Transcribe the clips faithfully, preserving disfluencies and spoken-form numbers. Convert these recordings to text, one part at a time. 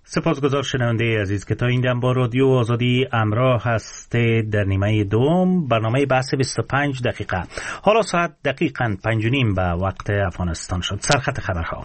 سپاسگزار شنونده عزیز که تا این دم با رادیو آزادی همراه هستید در نیمه دوم برنامه بحث بیست و پنج دقیقه. حالا ساعت دقیقاً پنج و نیم به وقت افغانستان شد. سرخط خبرها.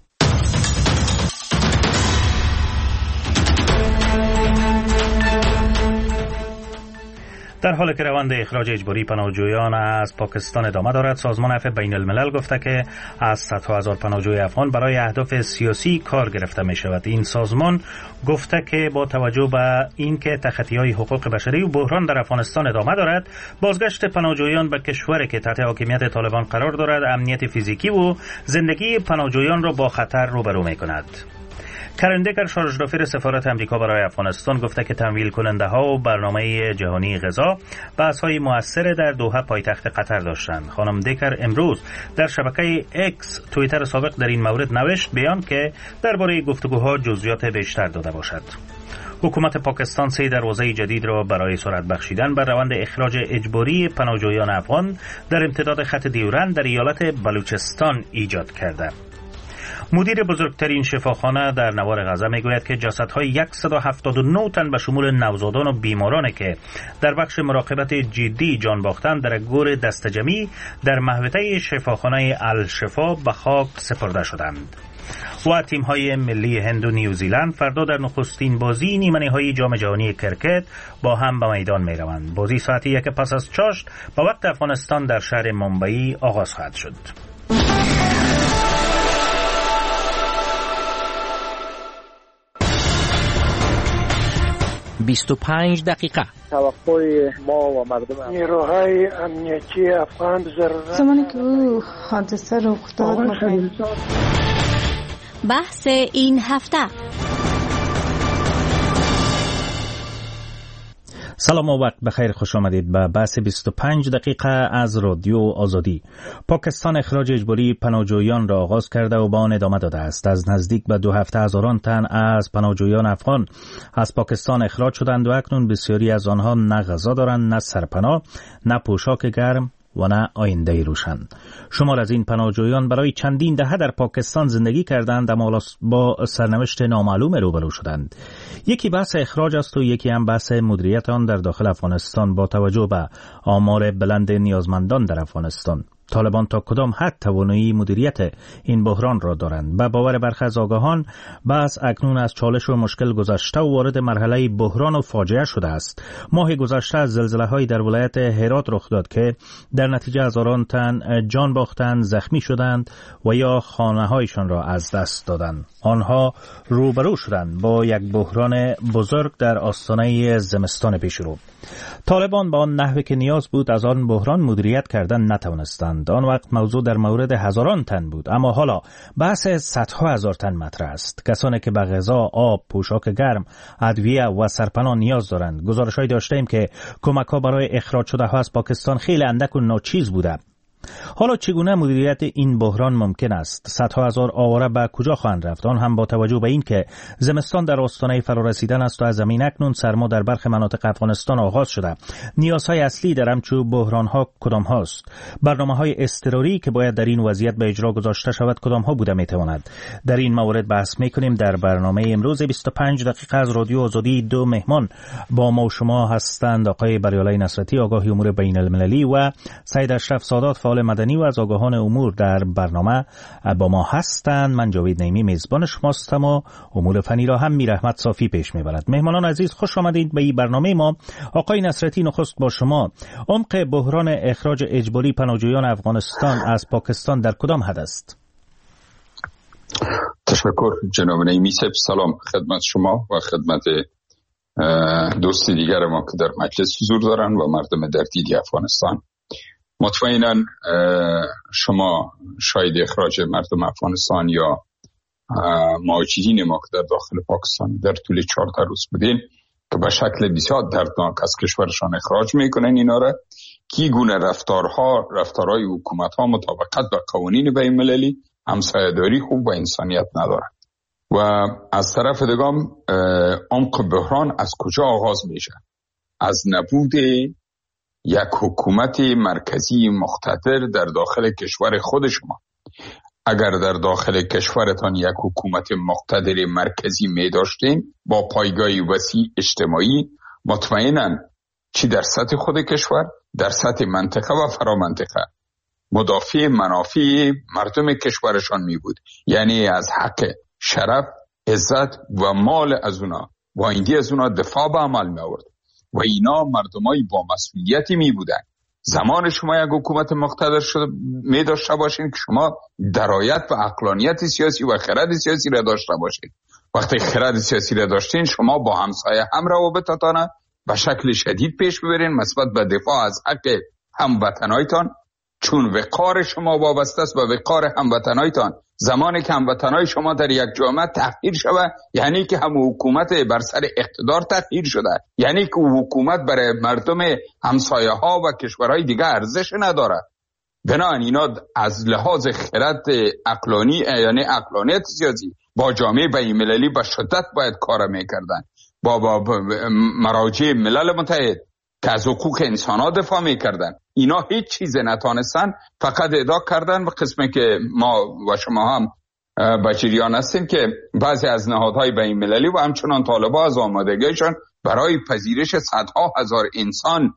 در حالی که روند اخراج اجباری پناهجویان از پاکستان ادامه دارد، سازمان عفو بین الملل گفته که از صدها هزار پناهجوی افغان برای اهداف سیاسی کار گرفته می شود. این سازمان گفته که با توجه به اینکه تخطی‌های حقوق بشری و بحران در افغانستان ادامه دارد، بازگشت پناهجویان به کشوری که تحت حاکمیت طالبان قرار دارد امنیت فیزیکی و زندگی پناهجویان را با خطر روبرو می کند. کرن دیگر شارژدافیر سفارت امریکا برای افغانستان گفته که تمویل کننده ها و برنامه جهانی غذا بحث های موثر در دوحه پایتخت قطر داشتند. خانم دیگر امروز در شبکه اکس توییتر سابق در این مورد نوشت بیان که درباره گفتگوها جزئیات بیشتر داده باشد. حکومت پاکستان سه دروازه جدید را برای سرعت بخشیدن بر روند اخراج اجباری پناهجویان افغان در امتداد خط دیورند در ایالت بلوچستان ایجاد کرده. مدیر بزرگترین شفاخانه در نوار غزه میگوید که جسدهای صد و هفتاد و نه تن به شمول نوزادان و بیمارانی که در بخش مراقبت جدی جان باختند در گور دستجمعی در محوطه شفاخانه الشفا به خاک سپرده شدند. و تیم‌های ملی هند و نیوزیلند فردا در نخستین بازی نیمه‌نهایی جام جهانی کرکت با هم به میدان می‌روند. بازی ساعت یک پس از چاشت به وقت افغانستان در شهر ممبئی آغاز خواهد شد. بیست و پنج دقیقه. توقع ما و مردم نیروهای امنیتی افغان ضرورت زمانی که او حادثه رخ داد. بحث این هفته. سلام و وقت بخیر، خوش آمدید به بحث بیست و پنج دقیقه از رادیو آزادی. پاکستان اخراج اجباری پناهجویان را آغاز کرده و با آن ادامه داده است. از نزدیک به دو هفته هزاران تن از پناهجویان افغان از پاکستان اخراج شدند و اکنون بسیاری از آنها نه غذا دارند، نه سرپناه، نه پوشاک گرم و نه آینده روشن. شمار از این پناهجویان برای چندین دهه در پاکستان زندگی کردند اما با سرنوشت نامعلوم روبرو شدند. یکی بحث اخراج است و یکی هم بحث مدیریت آن در داخل افغانستان با توجه به آمار بلند نیازمندان در افغانستان. طالبان تا کدام حد توانایی مدیریت این بحران را دارند؟ به باور برخی از آگاهان بحث اکنون از چالش و مشکل گذشته و وارد مرحله بحران و فاجعه شده است. ماه گذشته از زلزله‌های در ولایت هرات رخ داد که در نتیجه هزاران تن جان باختند، زخمی شدند و یا خانه‌هایشان را از دست دادند. آنها روبرو شدند با یک بحران بزرگ در آستانه زمستان پیشرو. طالبان با آن نحوی که نیاز بود از آن بحران مدیریت کردن نتوانستند. آن وقت موضوع در مورد هزاران تن بود، اما حالا بحث صدها هزار تن مطرح است. کسانی که به غذا، آب، پوشاک گرم، ادویه و سرپناه نیاز دارند. گزارش‌هایی داشتیم که کمک‌ها برای اخراج شده‌ها از پاکستان خیلی اندک و ناچیز بوده. حالا چگونه مدیریت این بحران ممکن است؟ صدها هزار آواره به کجا خواهند رفت؟ آن هم با توجه به این که زمستان در آستانه فرارسیدن است و از زمین اکنون سرما در برخی مناطق افغانستان آغاز شده. نیازهای اصلی در همچون بحران‌ها کدام هاست؟ برنامه‌های اضطراری که باید در این وضعیت به اجرا گذاشته شود کدام ها بوده میتواند؟ در این مورد بحث میکنیم. در برنامه امروز بیست و پنج دقیقه از رادیو آزادی دو مهمان با ما و شما هستند. آقای بریالای نصرتی، آگاهی امور بین المللی، و سید اشرف سادات، فعال مدنی و از آگاهان امور در برنامه با ما هستند. من جاوید نعیمی میزبان شماستم و امور فنی را هم میر احمد صافی پیش میبرد. مهمانان عزیز خوش آمدید به این برنامه ما. آقای نصرتی، نخست با شما. عمق بحران اخراج اجباری پناهجویان افغانستان از پاکستان در کدام حد است؟ تشکر جناب نعیمی صاحب. سلام خدمت شما و خدمت دوستی دیگر ما که در مجلس حضور دارن و مردم در دیدی افغانستان. مطمئناً شما شاید اخراج مردم افغانستان یا مهاجرین ما که در داخل پاکستان در طول چهارده روز بودین که به شکل بسیار دردناک از کشورشان اخراج میکنن اینا را، کی گونه رفتارها رفتارهای حکومت‌ها مطابقت با قوانین بین المللی، همسایه‌داری خوب و انسانیت ندارد. و از طرف دیگه عمق بحران از کجا آغاز میشه؟ از نبود یک حکومت مرکزی مقتدر در داخل کشور خود شما، اگر در داخل کشورتان یک حکومت مقتدر مرکزی می داشتین با پایگاهی وسیع اجتماعی، مطمئناً چی در سطح خود کشور، در سطح منطقه و فرامنطقه مدافع منافع مردم کشورشان می بود. یعنی از حق، شرف، عزت و مال از اونا و آیندی از اونا دفاع به عمل می آورد و اینا مردمای با مسئولیتی می بودن. زمان شما یک حکومت مقتدر شده می داشته باشین که شما درایت و عقلانیت سیاسی و خرد سیاسی را داشته باشین. وقتی خرد سیاسی را داشتین، شما با همسایه هم روابطتان به شکل شدید پیش ببرین نسبت به دفاع از حق هموطنایتان، چون وقار شما وابسته است به وقار هموطنایتان. زمانی که هموطنای شما در یک جامعه تحقیر شود، یعنی که هم حکومت بر سر اقتدار تحقیر شده، یعنی که حکومت برای مردم همسایه ها و کشورهای دیگه ارزش نداره. بنابراین اینا از لحاظ خرد عقلانی، یعنی عقلانیت سیاسی، با جامعه بین المللی به شدت باید کار میکردن، با, با مراجع ملل متحد که از حقوق انسان ها دفاع میکردن. اینا هیچ چیز نتانستن، فقط ادعا کردن به قسمی که ما و شما هم بجریان هستیم که بعضی از نهادهای بین المللی و همچنان طالبان از آمادگیشان برای پذیرش صدها هزار انسان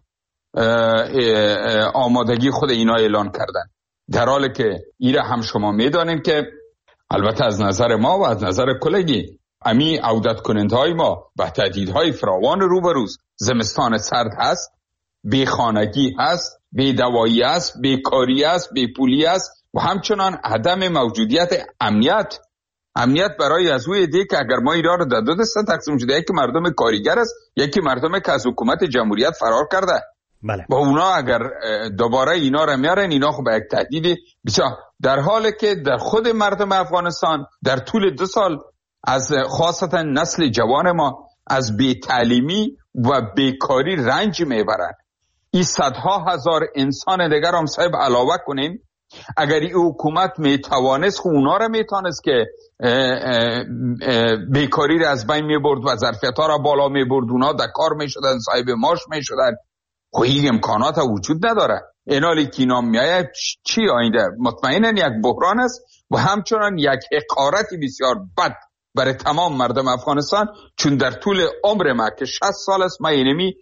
آمادگی خود اینا اعلان کردن، در حالی که ایره هم شما میدانیم که البته از نظر ما و از نظر کلگی امی عودت کننده های ما به تهدیدهای فراوان روبروز. زمستان سرد هست، بیخانگی هست، بیدوایی هست، بیکاری هست، بیپولی هست و همچنان عدم موجودیت امنیت. امنیت برای از اوی دی که اگر ما ایران رو در دو دسته تقسیم شده، یکی مردم کارگر است، یکی مردم که از حکومت جمهوریت فرار کرده. بله. با اونا اگر دوباره اینا رو میارن، اینا خب یک تهدید بسیار، در حالی که در خود مردم افغانستان در طول دو سال از خاصتا نسل جوان ما از بی‌تعلیمی و بیکاری رنج میبرن. این صدها هزار انسان دیگر هم صاحب علاوه کنیم، اگر این حکومت میتوانست خب اونا رو میتونست که بیکاری رو از بین میبرد و ظرفیت ها رو بالا میبرد، اونا در کار میشدن، صاحب معاش میشدن. خب این امکانات وجود نداره. اینالی که اینا میآید چی آینده؟ مطمئنا یک بحران است و همچنان یک حقارت بسیار بد برای تمام مردم افغانستان، چون در طول عمر ما که شصت سال است ما اینمی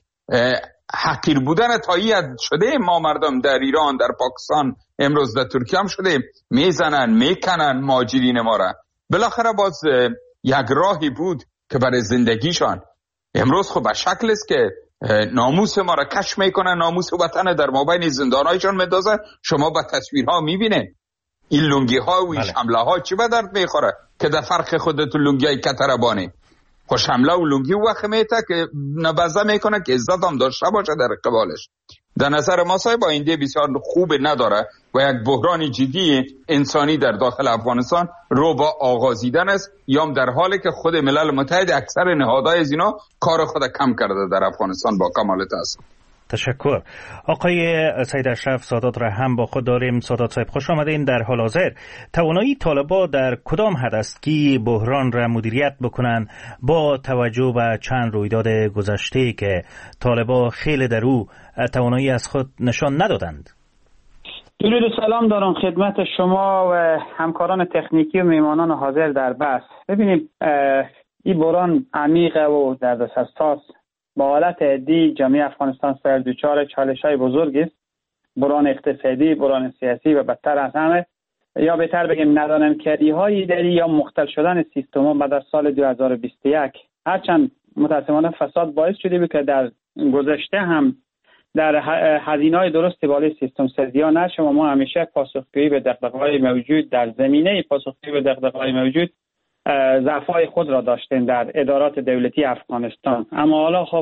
حقیر بودن تایید شده. ما مردم در ایران، در پاکستان، امروز در ترکیه هم شده، میزنن میکنن ماجرین ما را. بالاخره باز یک راهی بود که برای زندگیشان. امروز خب به شکل است که ناموس ما را کش میکنن، ناموس وطن در مابین زندانایشان میدازن. شما با تصویرها میبینید این لنگی ها و این شمله ها چی به درد میخوره که در فرق خودتون لنگی های کتربانی خوش حمله و لنگی وقت میته که نبزه میکنه که عزت هم داشته باشه در قبالش. در نظر ما صاحب آینده بسیار خوب نداره و یک بحران جدی انسانی در داخل افغانستان رو با آغازیدن است، یا در حالی که خود ملل متحد اکثر نهادهای از اینا کار خود کم کرده در افغانستان. با کمال تاسف. تشکر. آقای سید اشرف سادات را هم با خود داریم. سادات صاحب خوش آمدین. در حال حاضر توانایی طالبا در کدام حد است که بحران را مدیریت بکنن با توجه به چند رویداد گذشته که طالبا خیلی در او توانایی از خود نشان ندادند؟ درود و سلام دارم خدمت شما و همکاران تکنیکی و میمانان حاضر در بحث. ببینید این بحران عمیقه و دردسرساز. با حالت عادی جامعه افغانستان سر دچار چالش‌های بزرگی است. بحران اقتصادی، بحران سیاسی و بدتر از همه، یا بهتر بگیم ندانم‌کاری‌های اداری یا مختل شدن سیستم‌ها بعد از سال دو هزار و بیست و یک. هرچند متأسفانه فساد باعث شده بود که در گذشته هم در هزینه‌های درستی بالای سیستم سازی‌ها نشه و ما همیشه پاسخگویی به دغدغه‌های موجود در زمینه پاسخگویی به دغدغه‌های موجود ضعف‌های خود را داشتیم در ادارات دولتی افغانستان. اما حالا خب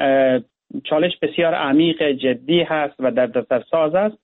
چالش بسیار عمیق جدی هست و دردسرساز است.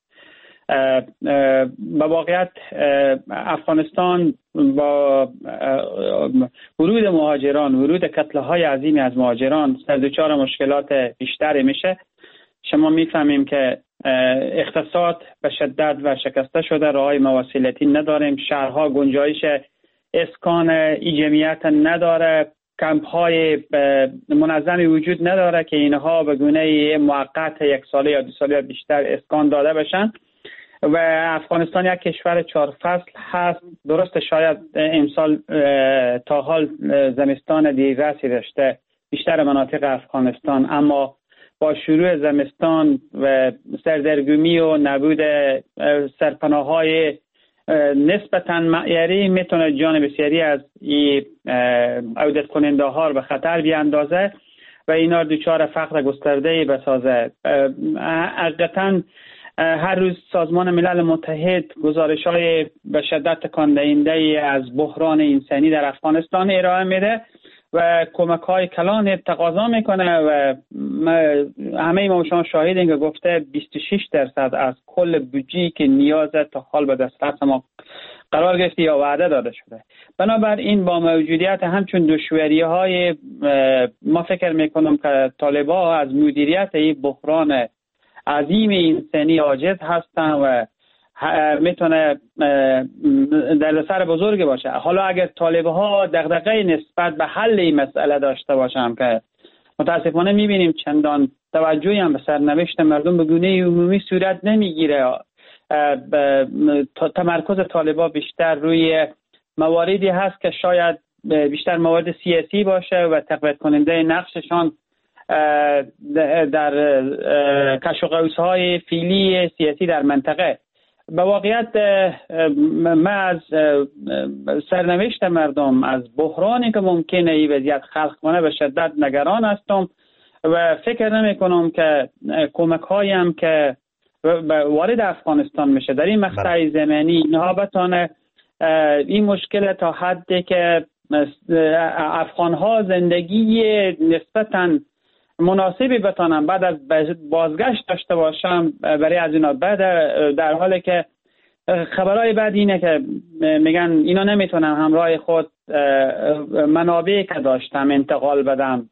به واقعیت افغانستان با ورود مهاجران، ورود کتله‌های عظیمی از مهاجران سردچار مشکلات بیشتری میشه. شما میفهمیم که اقتصاد به شدت و شکسته شده، راههای مواصلاتی نداریم، شهرها گنجایش اسکان ای جمعیت نداره، کمپ های منظمی وجود نداره که اینها به گونه موقت یک ساله یا دو ساله یا بیشتر اسکان داده بشن. و افغانستان یک کشور چهار فصل هست. درست شاید امسال تا حال زمستان دیررسی داشته بیشتر مناطق افغانستان، اما با شروع زمستان و سردرگمی و نبود سرپناه‌های نسبتاً معیاری میتونه جان بسیاری از این عودت کننده ها رو به خطر بیاندازه و اینا دچار فقر گسترده‌ای بسازه. حقیقتاً هر روز سازمان ملل متحد گزارش‌های به شدت تکان دهنده از بحران انسانی در افغانستان ارائه میده و کمک‌های کلان تقاضا میکنه و همه ما شما شاهدین که گفته بیست و شش درصد از کل بودجه‌ای که نیاز تا حال به دسترس ما قرار گرفته یا وعده داده شده. بنابراین با موجودیت همچون دشواری‌های ما فکر میکنم که طالبان از مدیریت این بحران عظیم انسانی عاجز هستن و میتونه دردسر بزرگ باشه. حالا اگر طالب‌ها دغدغه نسبت به حل این مسئله داشته باشن که متاسفانه میبینیم چندان توجهی هم به سرنوشت مردم به گونه عمومی صورت نمیگیره، تمرکز طالب‌ها بیشتر روی مواردی هست که شاید بیشتر موارد سیاسی باشه و تقویت کننده نقششان در کش و قوس‌های فعلی سیاسی در منطقه. به واقعیت من از سرنوشت مردم، از بحرانی که ممکنه این وضعیت خلق کنه به شدت نگران هستم و فکر نمی کنم که کمک هایم که وارد افغانستان میشه در این مقطع زمانی اینها بتانه این مشکل تا حدی که افغان ها زندگی نسبتاً مناسبی بتانم بعد از بازگشت داشته باشم برای از اینا. بعد در حالی که خبرهای بعد اینه که میگن اینا نمیتونن همراه خود منابعی که داشتم انتقال بدم.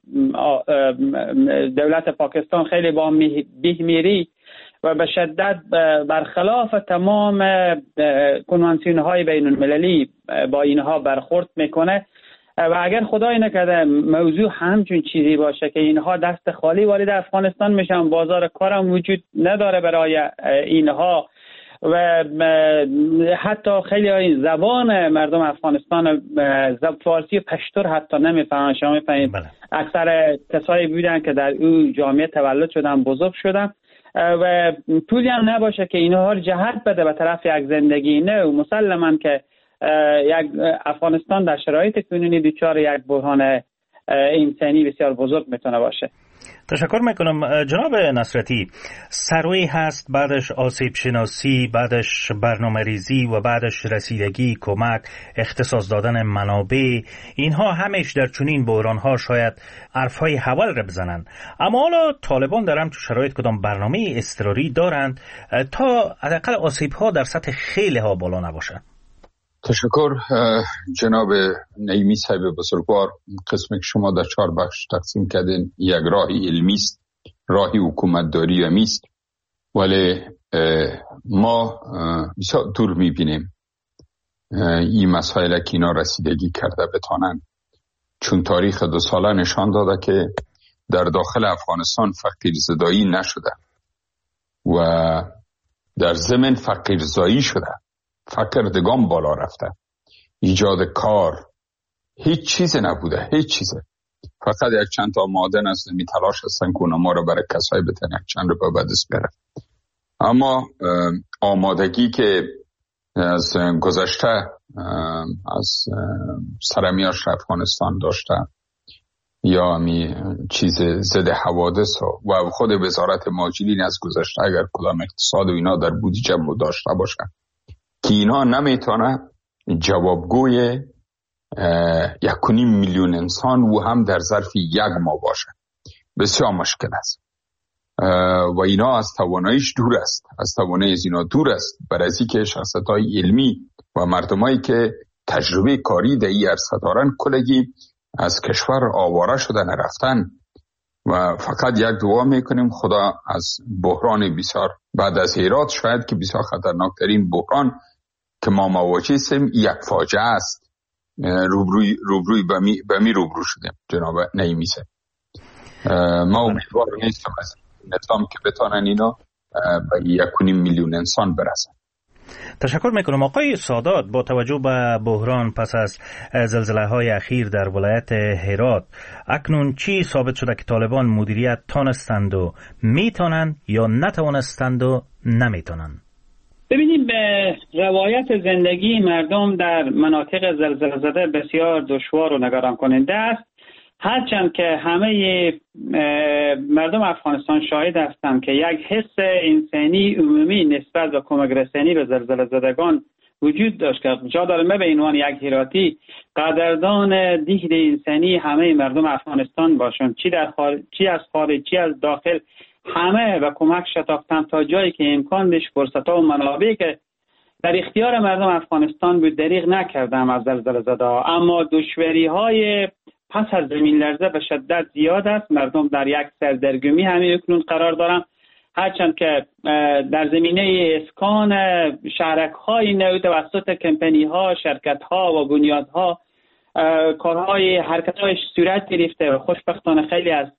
دولت پاکستان خیلی با بهمیری و به شدت برخلاف تمام کنوانسیون های بین المللی با اینها برخورد میکنه و اگر خدای نکرده موضوع همچون چیزی باشه که اینها دست خالی وارد افغانستان میشن، بازار کارم وجود نداره برای اینها و حتی خیلی زبان مردم افغانستان فارسی و پشتور حتی نمیفهمن. شما میفهمید اکثر کسایی بودن که در او جامعه تولد شدن، بزرگ شدن و طولی هم نباشه که اینها رو جهت بده به طرف یک زندگی نو. مسلماً که یک افغانستان در شرایط کنونی دچار یک بحران انسانی بسیار بزرگ میتونه باشه. تشکر میکنم جناب نصرتی. سروی هست، بعدش آسیب شناسی، بعدش برنامه ریزی و بعدش رسیدگی، کمک، اختصاص دادن منابع، اینها همش در چنین بحرانها شاید حرفهای حول را بزنن، اما حالا طالبان در همچون شرایط کدام برنامه اضطراری دارند تا حداقل آسیبها در سطح خیلی ها بالا نباشه؟ تشکر جناب نعیمی صاحب بزرگوار. قسمی که شما در چهار بخش تقسیم کردین یک راهی علمی است، راهی حکومتداری هم است، ولی ما بسیار دور میبینیم این مسائل که اینا رسیدگی کرده بتانن، چون تاریخ دو ساله نشان داده که در داخل افغانستان فقیر زدایی نشده و در ضمن فقیر زایی شده، فقر دگام بالا رفته، ایجاد کار هیچ چیز نبوده، هیچ چیز، فقط یک چند تا معادن از می تلاش هستن که ما رو برای کسایی بتن یک چند رو به دست بیاره. اما آمادگی که از گذشته از سرمیاش افغانستان داشته یا همی چیز ضد حوادث و خود وزارت مهاجرین از گذشته اگر کدام اقتصاد و اینا در بودجه داشته باشه که اینا نمیتونه جوابگوی یک و نیم میلیون انسان و هم در ظرف یک ماه باشه، بسیار مشکل است و اینا از تواناییش دور است، از توانایی از اینا دور است. برای از اینکه شخصیت‌های علمی و مردمایی که تجربه کاری در این عرصه دارن کلگی از کشور آواره شدن رفتن و فقط یک دعا میکنیم خدا از بحران بسیار بعد از هرات شاید که بسیار خطرناکترین بحران که ما مواجه هستیم یک فاجعه است، روبروی روبروی بمی بمی روبرو شدیم جناب نعیمی صاحب. ما امیدوار نیستم از نظام که بتانن اینا به یک و نیم میلیون انسان برسند. تشکر میکنم آقای سادات. با توجه به بحران پس از زلزله های اخیر در ولایت هرات، اکنون چی ثابت شده که طالبان مدیریت تانستند و میتونند یا نتوانستند و نمیتونند؟ ببینیم به روایت زندگی مردم در مناطق زلزله زده بسیار دشوار و نگران کننده است، هرچند که همه مردم افغانستان شاهد هستند که یک حس انسانی عمومی نسبت به کمک رسانی به زلزله زدگان وجود داشت که جا داره من به عنوان یک هراتی قدردان دیگر انسانی همه مردم افغانستان باشند، چی در خارج، چی از خارج، چی از داخل، همه و کمک شتافتن تا جایی که امکان داشت. فرصت‌ها و منابعی که در اختیار مردم افغانستان بود دریغ نکردم از زلزله زده ها، اما دشواری‌های پس از زمین لرزه به شدت زیاد است. مردم در یک سردرگمی همین اکنون قرار دارند، هرچند که در زمینه اسکان شهرک‌های نو توسط کمپنی‌ها، شرکت‌ها و بنیادها کارهای حرکت‌های صورت گرفته و خوشبختانه خیلی از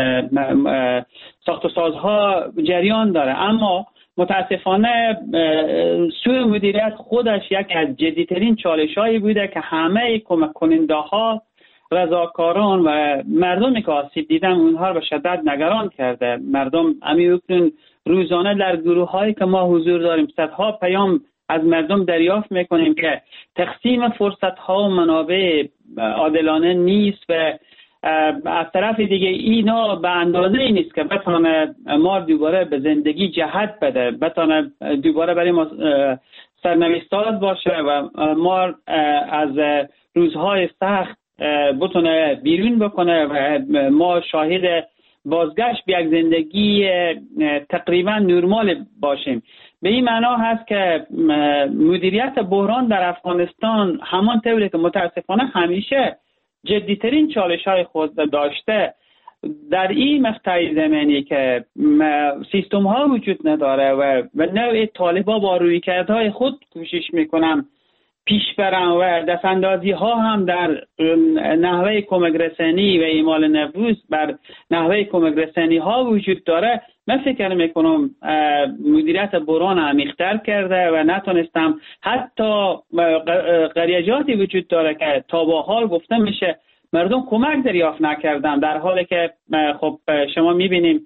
ساخت و سازها جریان داره، اما متاسفانه سوء مدیریت خودش یک از جدی‌ترین چالش‌هایی بوده که همه کمک کننده‌ها، رضاکاران و مردمی که آسیب دیدن اونها رو به شدت نگران کرده. مردم همین اکنون روزانه در گروه‌هایی که ما حضور داریم صدها پیام از مردم دریافت میکنیم که تقسیم فرصت‌ها و منابع عادلانه نیست و از طرف دیگه اینا به اندازه ای نیست که بتونه ما دوباره به زندگی جهت بده، بتونه دوباره برای ما سرنوشت‌ساز باشه و ما از روزهای سخت بتونه بیرون بکنه و ما شاهد بازگشت به یک زندگی تقریبا نرمال باشیم. به این معنا هست که مدیریت بحران در افغانستان همان طوری که متاسفانه همیشه جدیترین چالش های خود داشته، در این مقطع زمانی که سیستم ها وجود نداره و به نوع طالبا با رویکردهای خود کوشش میکنن پیش برن و دستاندازی ها هم در نحوه کمک رسانی و اعمال نفوذ بر نحوه کمک رسانی ها وجود داره، من فکر میکنم مدیریت بحران عمیق‌تر کرده و نتونستم، حتی قریجاتی وجود داره که تا با حال گفته میشه مردم کمک دریافت نکردن، در حالی که خب شما میبینیم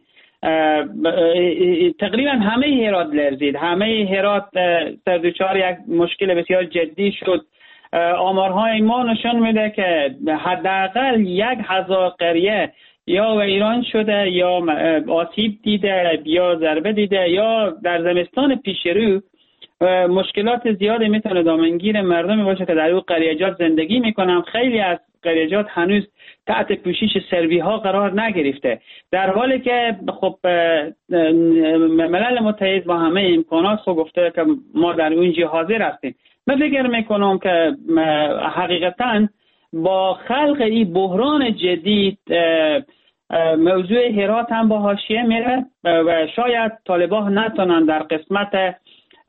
تقریبا همه هرات لرزید، همه هرات سردوچار یک مشکل بسیار جدی شد. آمارهای ما نشان میده که حداقل یک هزار قریه یا ویران شده یا آسیب دیده یا ضربه دیده یا در زمستان پیش رو مشکلات زیادی میتونه دامنگیر مردمی باشه که در اون قریجات زندگی میکنن. خیلی از قریجات هنوز تحت پوشش سروی ها قرار نگرفته، در حالی که خب ملل متحد با همه امکانات خود گفته که ما در اونجا حاضر هستیم. من فکر میکنم که حقیقتا با خلق این بحران جدید موضوع هرات هم با حاشیه میره و شاید طالبان نتونن در قسمت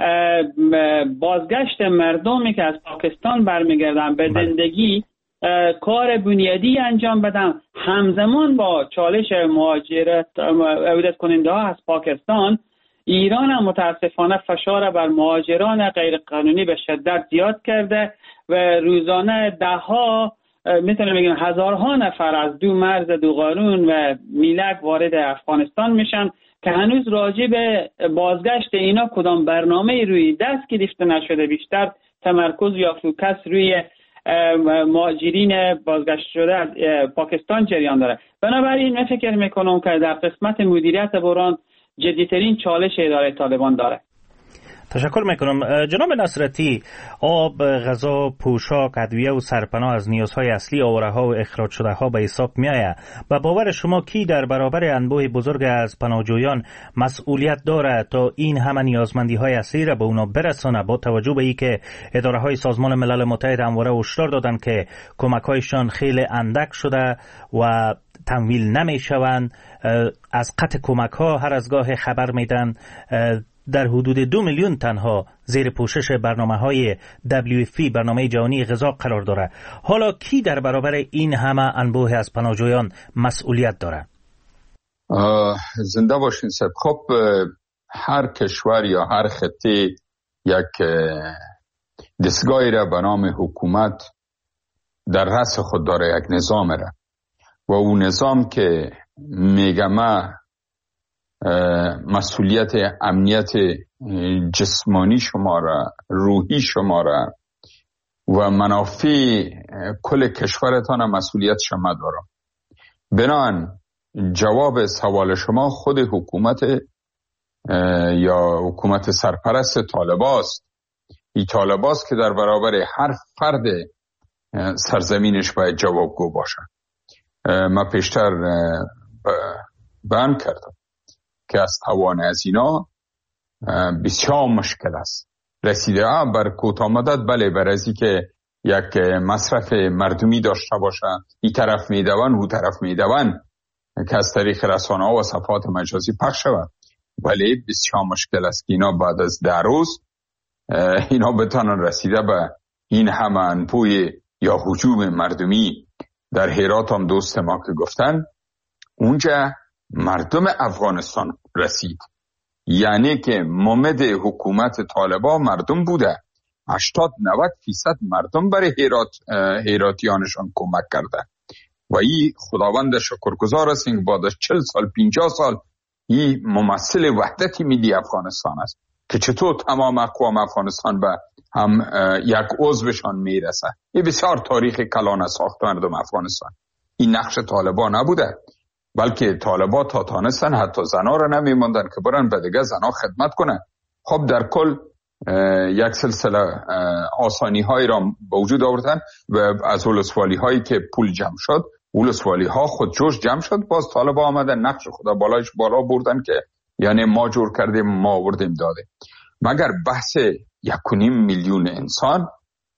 بازگشت مردمی که از پاکستان برمیگردن به زندگی کار بنیادی انجام بدن، همزمان با چالش مهاجرت عودت کننده ها از پاکستان. ایران هم متاسفانه فشار بر مهاجران غیر قانونی به شدت زیاد کرده و روزانه ده ها میتونم بگم هزارها نفر از دو مرز دو قانون و میلک وارد افغانستان میشن که هنوز راجع به بازگشت اینا کدام برنامه روی دست گرفته نشده، بیشتر تمرکز یا فوکس روی مهاجرین بازگشت شده از پاکستان جریان داره. بنابراین من فکر میکنم که در قسمت مدیریت بحران جدیترین چالش اداره طالبان داره. تشکر میکنم. جناب نصرتی، آب، غذا، پوشاک، ادویه و سرپناه از نیازهای اصلی آواره‌ها و اخراج شده ها به حساب میآید و باور شما کی در برابر انبوه بزرگ از پناهجویان مسئولیت دارد تا این همه نیازمندی های اصلی را به اونا برسانه، با توجه به اینکه اداره های سازمان ملل متحد همواره هشدار دادند که کمک هایشان خیلی اندک شده و تمویل نمی شوند، از قطع کمک ها هر از گاه خبر میدن، در حدود دو میلیون تنها زیر پوشش برنامه های دبلیو اف پی برنامه جهانی غذا قرار داره. حالا کی در برابر این همه انبوه از پناهجویان مسئولیت داره؟ زنده باشین صاحب. خب هر کشور یا هر خطه یک دستگاهی را به نام حکومت در رأس خود داره، یک نظام را، و اون نظام که میگه ما مسئولیت امنیت جسمانی شما را، روحی شما را و منافع کل کشورتان مسئولیت شما دارم. بنابراین جواب سوال شما خود حکومت یا حکومت سرپرست طالباست. این طالباست که در برابر هر فرد سرزمینش باید جوابگو باشه. من پیشتر بیان کردم که از توان از اینا بسیار مشکل است. رسیده بر کوتاه مدت بله، بر ازی که یک مصرف مردمی داشته باشه، این طرف میدون او طرف میدون که از طریق رسانه ها و صفحات مجازی پخش شود، ولی بسیار مشکل است که اینا بعد از ده روز اینا بتانن رسیده به این همه انپوی یا هجوم مردمی. در هرات هم دوست ما که گفتن اونجا مردم افغانستان رسید، یعنی که ممد حکومت طالبان مردم بوده. هشتاد نود فیصد مردم برای هرات هراتیانشان کمک کرده و این خداوند شکرگزار است که بعد از چهل سال پنجاه سال این ممثل وحدت ملی افغانستان است که چطور تمام اقوام افغانستان به هم یک عضوشان میرسه. این بسیار تاریخ کلان ساخت مردم افغانستان. این نقش طالبان نبوده، بلکه طالبان تا تانستن حتی زنا را نمیماندن که برن به دیگه زنا خدمت کنن. خب در کل یک سلسله آسانی هایی را به وجود آوردن و از ولسوالی هایی که پول جمع شد، ولسوالی ها خود جوش جمع شد، باز طالبان آمدن نقش خدا بالایش بالا بردن که یعنی ما جور کردیم، ما آوردیم داده. مگر بحث یک و نیم میلیون انسان،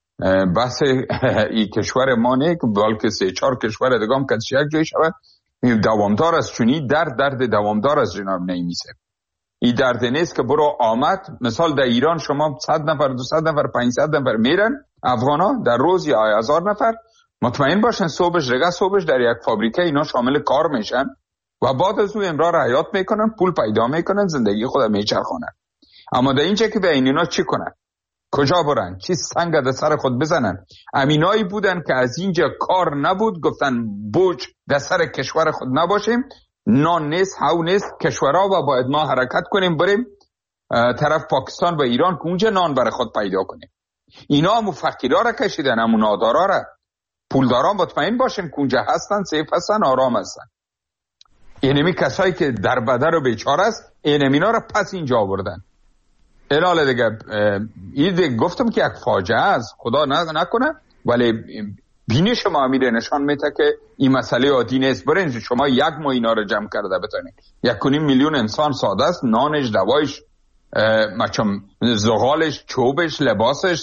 بحث این کشور ما نه بلکه سه چهار کشور دیگه هم کدش یک جای شود دوامدار است. چونی درد درد دوامدار است جناب نمیسه. این درد نیست که برو آمد. مثال در ایران شما صد نفر دویست نفر پانصد نفر میرن افغانا در روز یا هزار نفر، مطمئن باشن صبحش رگه صبحش در یک فابریکه اینا شامل کار میشن و بعد از اون امرار حیات میکنن، پول پیدا میکنن، زندگی خود میچرخونن. اما در اینجا که به اینا چی کنن؟ کجا برن؟ چی سنگ در سر خود بزنن؟ امینایی بودن که از اینجا کار نبود گفتن بوج در سر کشور خود نباشیم، نان نیست، هاو نیست کشورها و باید ما حرکت کنیم بریم طرف پاکستان و ایران که اونجا نان برای خود پیدا کنیم. اینا هم فقیرها را کشیدن، هم نادارا را. پولداران مطمئن باشن که اونجا هستن، سیف هستن، آرام هستن. اینمی کسایی که در بدر و بیچاره است اینمینا را پس اینجا آوردن. الاله دیگه این گفتم که یک فاجعه است، خدا نکنه، ولی بینش ما میره نشان میده که این مسئله عادی نیست. برین شما یک ماه اینا رو جمع کرده بتونید. یک و نیم میلیون انسان ساده است، نانش، دوایش، مچم زغالش، چوبش، لباسش،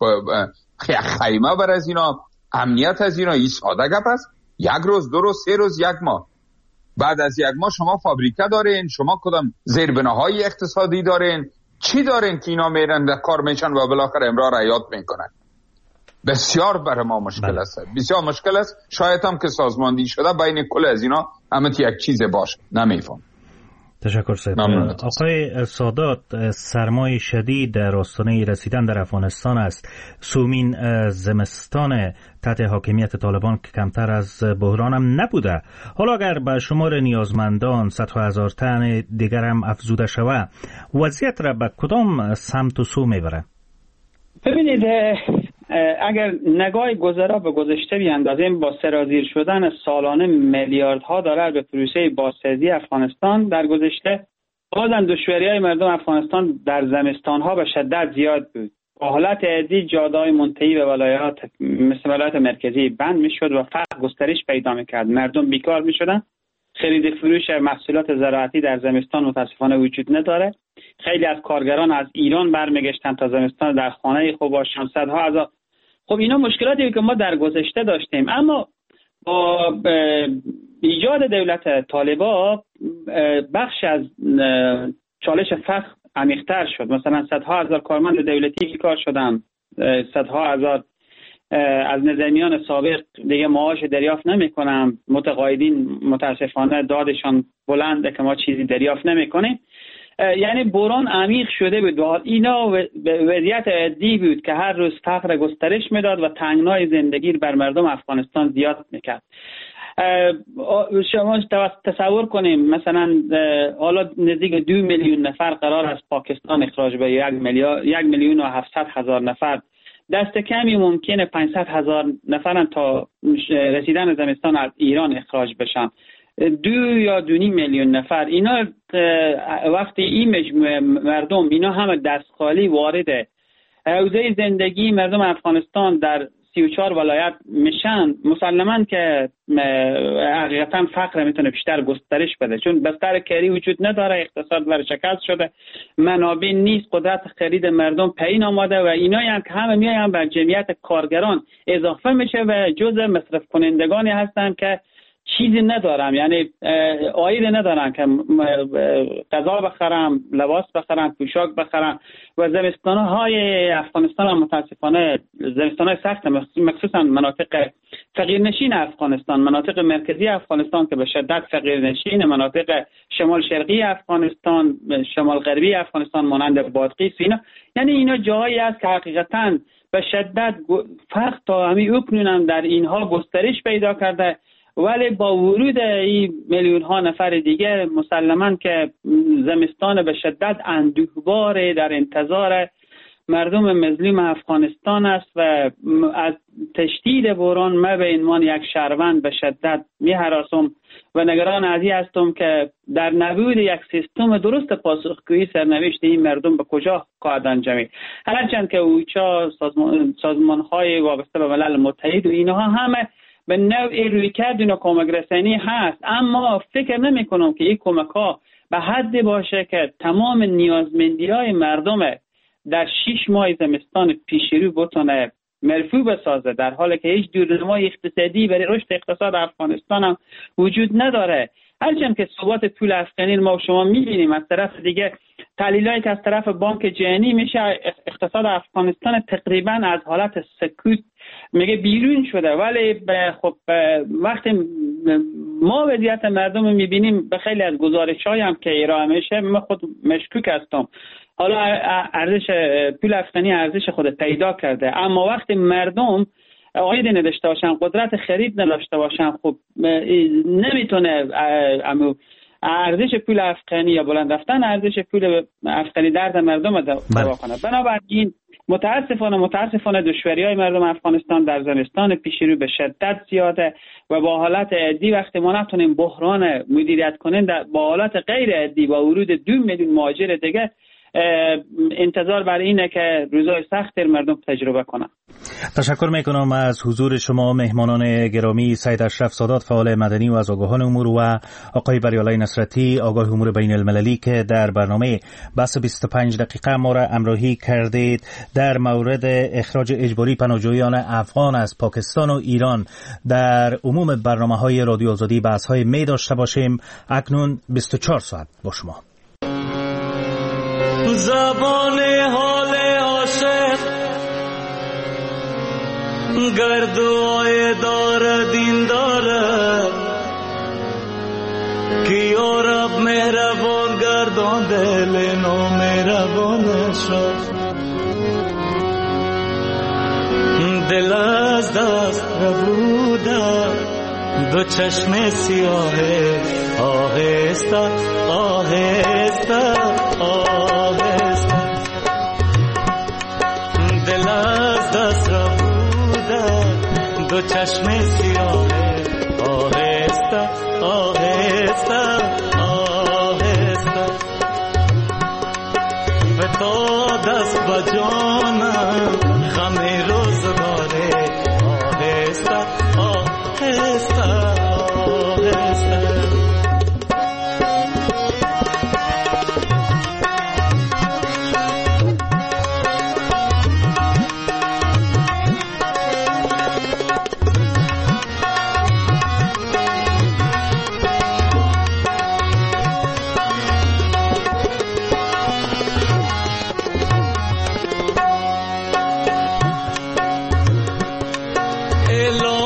خیمه بر از اینا، امنیت از اینا، این ساده گپ است. یک روز، دو روز، سه روز، یک ماه. بعد از یک ماه شما فابریکه دارین، شما کدام زیربناهای اقتصادی دارین، چی دارین که اینا میرن در کار میشن و بالاخره امرار حیات میکنن؟ بسیار برای ما مشکل است، بسیار مشکل است. شاید هم که سازماندهی شده بین کل از اینا همه یک چیز باشه، نمیفهم. تشکر سید. آقای سادات، سرمای شدید در آستانه رسیدن در افغانستان است. سومین زمستان تحت حاکمیت طالبان که کمتر از بحران هم نبوده. حالا اگر به شمار نیازمندان صدها هزار تن دیگر هم افزوده شود، وضعیت را به کدام سمت و سو میبره؟ ببینید، اگر نگاه گذرا به گذشته بیاندازیم، با سرازیر شدن سالانه میلیاردها دلار به پروژه بازسازی افغانستان در گذشته، بازم دشواری‌های مردم افغانستان در زمستان‌ها به شدت زیاد بود. با حالت عادی جاده‌های منتهی به ولایات مثل ولایت مرکزی بند می‌شد و فقر گسترش پیدا می‌کرد. مردم بیکار می‌شدند. خرید فروش محصولات زراعتی در زمستان متاسفانه وجود نداره. خیلی از کارگران از ایران برمیگشتن تا زمستان در خانه خوبشان. صدها هزار. خب اینا مشکلاتی که ما در گذشته داشتیم، اما با ایجاد دولت طالبان بخش از چالش فقر عمیق‌تر شد. مثلا صدها هزار کارمند دولتی بیکار شدن، صدها هزار از نظامیان سابق دیگه معاش دریافت نمی‌کنن. متقاعدین متاسفانه دادشان بلنده که ما چیزی دریافت نمی‌کنیم. یعنی بوران عمیق شده بود. اینا وضعیت عادی بود که هر روز فقر گسترش میداد و تنگنای زندگی بر مردم افغانستان زیاد میکرد. شما تصور کنیم مثلا حالا نزدیک دو میلیون نفر قرار است پاکستان اخراج به یک میلیون یک میلیون و هفتصد هزار نفر، دست کمی ممکنه پانصد هزار نفر تا رسیدن زمستان از ایران اخراج بشن. دو یا دو نیم میلیون نفر، اینا وقتی این مجموعه مردم اینا همه دست خالی وارد حوزه زندگی مردم افغانستان در سی و چهار ولایت میشن، مسلماً که حقیقتا فقر میتونه بیشتر گسترش بده، چون بستر کاری وجود نداره، اقتصاد ورشکست شده، منابع نیست، قدرت خرید مردم پایین آمده و اینایی هم که همه میایم بر جمعیت کارگران اضافه میشه و جزء مصرف کنندگانی هستن که چیزی ندارم، یعنی عاید ندارم که غذا بخرم، لباس بخرم، پوشاک بخرم و زمستان‌های افغانستان هم متاسفانه زمستان‌های سخت، مخصوصا مناطق فقیرنشین افغانستان، مناطق مرکزی افغانستان که به شدت فقیرنشین، مناطق شمال شرقی افغانستان، شمال غربی افغانستان مانند بادغیس، اینا یعنی اینا جاهایی است که حقیقتاً به شدت فقر تا همین اکنون در اینها گسترش پیدا کرده. ولی با ورود این میلیون ها نفر دیگه مسلماً که زمستان به شدت اندوهبار در انتظار مردم مظلوم افغانستان است و از تشدید بوران ما به عنوان یک شهروند به شدت می هراسم و نگران از این هستم که در نبود یک سیستم درست پاسخگویی سرنوشت این مردم به کجا خواهد انجامید. هرچند که اوچا سازمان, سازمان های وابسته به ملل متحد و اینها همه به نوعی رویکرد و کمک رسانی هست، اما فکر نمی کنم که این کمک ها به حد باشه که تمام نیازمندی های مردم در شش ماه زمستان پیش رو بتونه مرفوع بسازه، در حالی که هیچ دورنمای اقتصادی برای رشد اقتصاد افغانستان هم وجود نداره. هرچند که ثبات پول افغانی ما و شما می‌بینیم، از طرف دیگه تحلیلایی که از طرف بانک جهانی میشه اقتصاد افغانستان تقریبا از حالت سکوت میگه بیرون شده، ولی خب وقتی ما وضعیت مردم رو میبینیم به خیلی از گزارش‌های هم که ارائه میشه من خود مشکوک هستم. حالا ارزش پول افغانی ارزش خود پیدا کرده، اما وقتی مردم عاید نداشته باشن، قدرت خرید نداشته باشن، خب نمیتونه ارزش پول افغانی یا بلند رفتن ارزش پول افغانی درد مردم رو دوا کنه. بنابراین متاسفانه متاسفانه دشواری‌های مردم افغانستان در زمستان پیش رو به شدت زیاده و با حالت عادی وقتی ما نتونیم بحران مدیریت کنیم با حالت غیر عادی با ورود دو میلیون مهاجر دیگه انتظار برای اینه که روزهای سخت مردم تجربه کنن. تشکر میکنم از حضور شما مهمانان گرامی، سید اشرف سادات فعال مدنی و از آگاهان امور و آقای بریالای نصرتی آگاه امور بین المللی که در برنامه بحث بیست و پنج دقیقه ما را همراهی کردید در مورد اخراج اجباری پناهجویان افغان از پاکستان و ایران. در عموم برنامه‌های رادیو آزادی بحث‌های می داشته باشیم. اکنون بیست و چهار ساعت با شما. زبان حال عاشق گردوای دار دین دارد که یارب مهربان گردان دل نو مهربان شد، دل از دست ربوده دو چشم سیاه آهسته آهسته آهسته، دل از دست را بوده دو چشم سیاه آهسته آهسته آهسته، به تو دست به جانم غم روزگاره آهسته آهسته آهسته. Hello.